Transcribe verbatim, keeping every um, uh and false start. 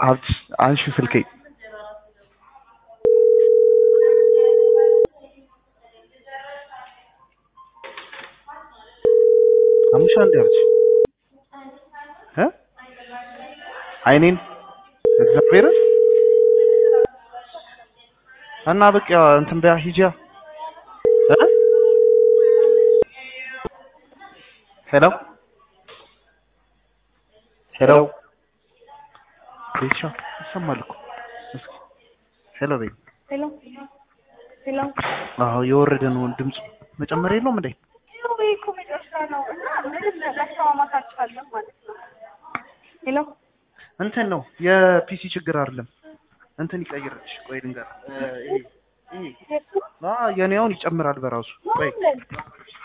ሀብት አንሺ ስልኬ አምሻ እንዲያርች እ አይኔን እግዚአብሔር እና በቃ እንትን በያ ሂጃ እ ሄሎ ሄሎ ቤቻ ይሰማል እኮ እስኪ ሄሎ በይ ሄሎ ሄሎ አዎ የወረደ ነው ድምጽ መጨመር የለውም እንዴ ወይ ኮሜዲዮስ ነው እና ምንም ለማማት አልቻለም ማለት ነው ሄሎ እንትን ነው የፒሲ ችግር አይደለም እንትን ይቀይርልሽ ቆይ ልንገር ይሄ ይሄ አ የኔውን ይጨምራል በራሱ ቆይ